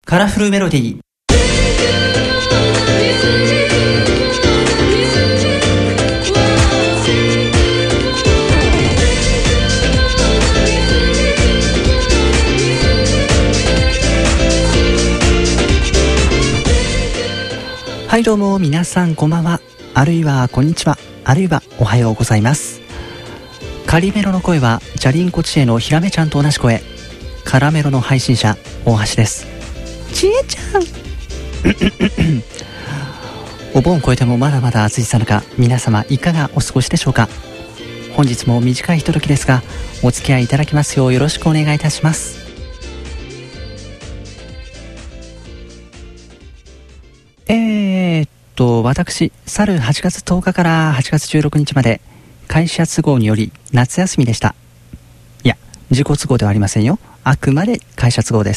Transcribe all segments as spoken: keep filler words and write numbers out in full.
カラフルメロディー。はいどうも皆さんこんばんは、あるいはこんにちは、あるいはおはようございます。カリメロの声はジャリンコ知恵のひらめちゃんと同じ声、カラメロの配信者大橋です。ちえちゃんお盆越えてもまだまだ暑いさなか、皆様いかがお過ごしでしょうか。本日も短いひとときですがお付き合いいただきますようよろしくお願いいたします。えーっと私去るはちがつとおかからはちがつじゅうろくにちまで会社都合により夏休みでした。いや自己都合ではありませんよ、あくまで会社都合です。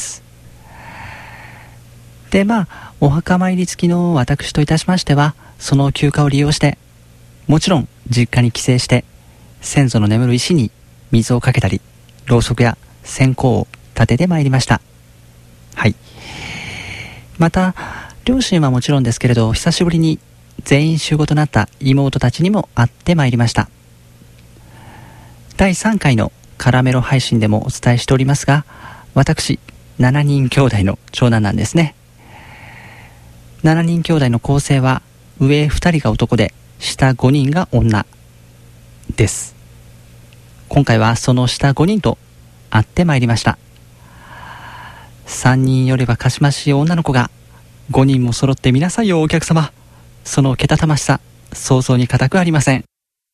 でまあお墓参り付きの私といたしましては、その休暇を利用してもちろん実家に帰省して先祖の眠る石に水をかけたり、ろうそくや線香を立ててまいりました。はい。また両親はもちろんですけれど、久しぶりに全員集合となった妹たちにも会ってまいりました。だいさんかいのカラメロ配信でもお伝えしておりますが、私しちにん兄弟の長男なんですね。しちにん兄弟の構成は上ふたりが男で下ごにんが女です。今回はその下ごにんと会ってまいりました。さんにんよればかしましい女の子がごにんも揃ってみなさいよお客様。そのけたたましさ想像に難くありません。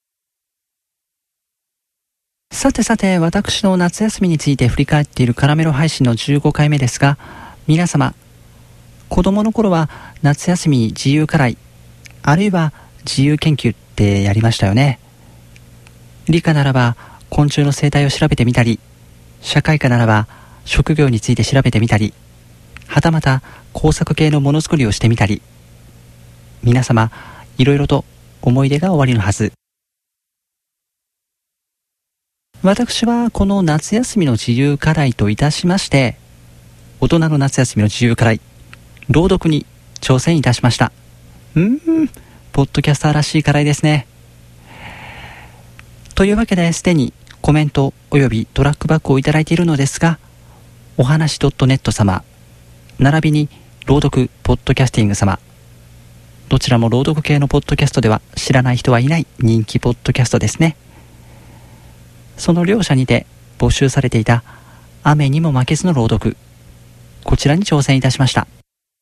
さてさて、私の夏休みについて振り返っているカラメロ配信のじゅうごかいめですが、皆様子供の頃は夏休みに自由課題あるいは自由研究ってやりましたよね。理科ならば昆虫の生態を調べてみたり、社会科ならば職業について調べてみたり、はたまた工作系のものづくりをしてみたり、皆様いろいろと思い出がおありのはず。私はこの夏休みの自由課題といたしまして、大人の夏休みの自由課題、朗読に挑戦いたしました。うーん、ポッドキャスターらしい課題ですね。というわけですでにコメントおよびトラックバックをいただいているのですが、おはし .net 様並びに朗読ポッドキャスティング様、どちらも朗読系のポッドキャストでは知らない人はいない人気ポッドキャストですね。その両者にて募集されていた雨にも負けずの朗読、こちらに挑戦いたしました。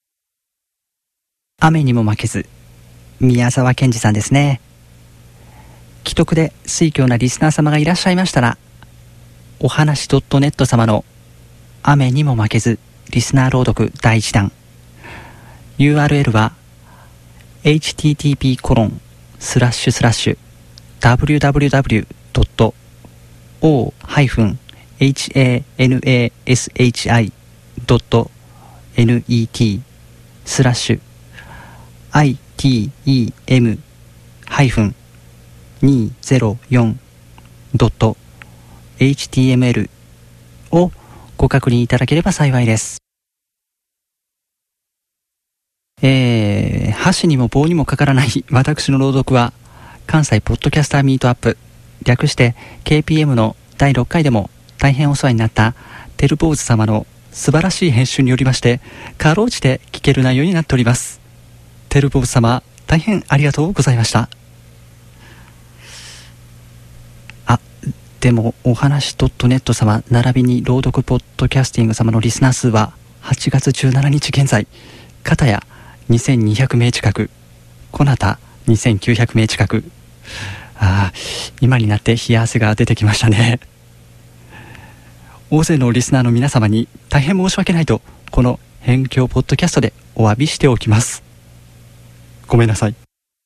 雨にも負けず、宮沢賢治さんですね。既得で推挙なリスナー様がいらっしゃいましたら、おはし .net 様の雨にも負けずリスナー朗読だいいちだん、 ユーアールエル は エイチティーティーピーコロンスラッシュスラッシュダブリューダブリューダブリュードットオーハイフンエイチエーエヌエーエスエイチアイドットネットスラッシュ アイティーイーエム ハイフンにーぜろよんドットエイチティーエムエル をご確認いただければ幸いです。えー、箸にも棒にもかからない私の朗読は関西ポッドキャスターミートアップ、略して ケーピーエム のだいろっかいでも大変お世話になったテルボーズ様の素晴らしい編集によりましてかろうじて聞ける内容になっております。テルボーズ様大変ありがとうございました。あ、でもおはし .net 様並びに朗読ポッドキャスティング様のリスナー数ははちがつじゅうしちにち現在、片やにせんにひゃくめい近く、こなたにせんきゅうひゃくめい近く。ああ、今になって冷や汗が出てきましたね。大勢のリスナーの皆様に大変申し訳ないと、この辺境ポッドキャストでお詫びしておきます。ごめんなさい。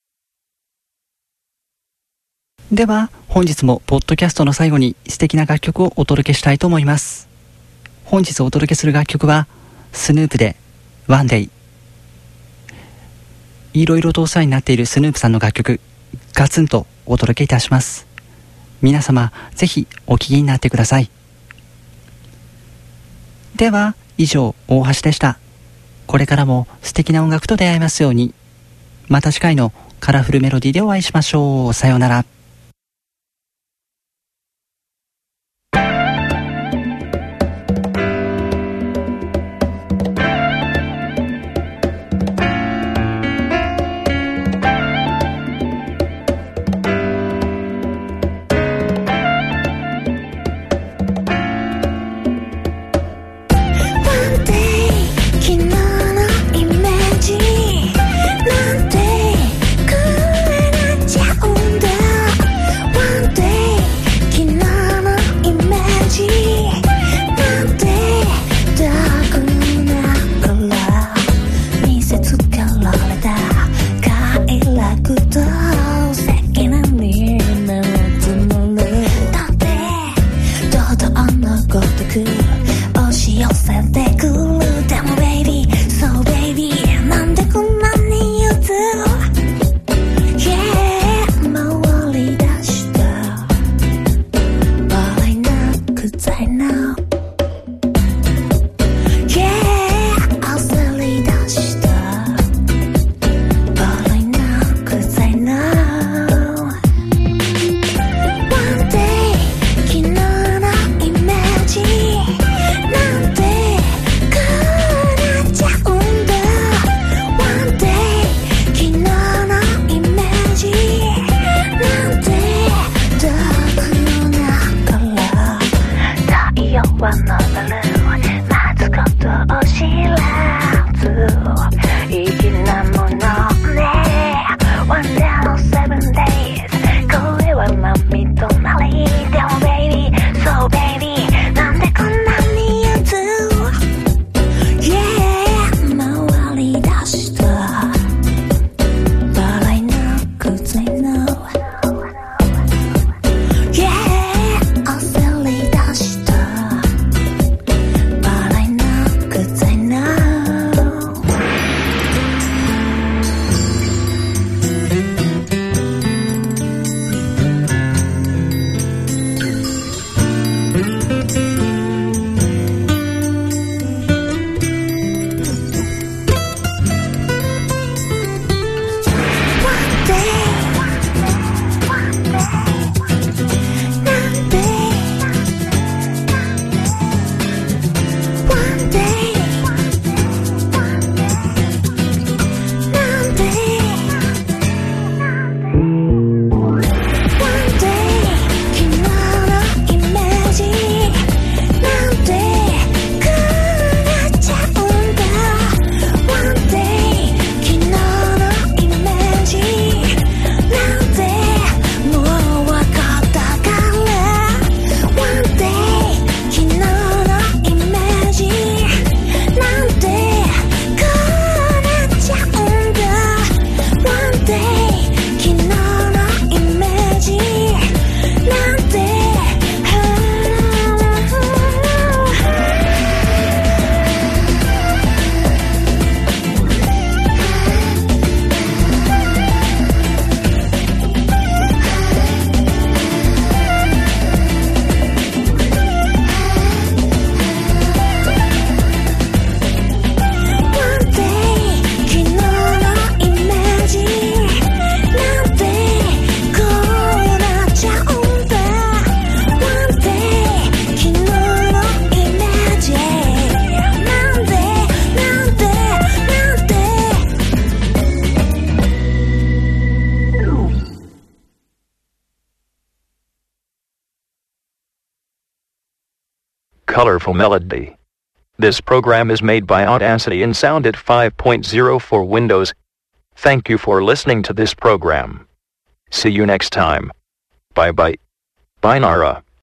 では本日もポッドキャストの最後に素敵な楽曲をお届けしたいと思います。本日お届けする楽曲はスヌープでワンデイ。いろいろとお世話になっているスヌープさんの楽曲、ガツンとお届けいたします。皆様ぜひお聴きになってください。では以上大橋でした。 これからも素敵な音楽と出会えますように。また次回のカラフルメロディでお会いしましょう。さようなら。 Colorful melody. This program is made by Audacity and Soundit five point oh for Windows. Thank you for listening to this program. See you next time. Bye bye. Bye Nara.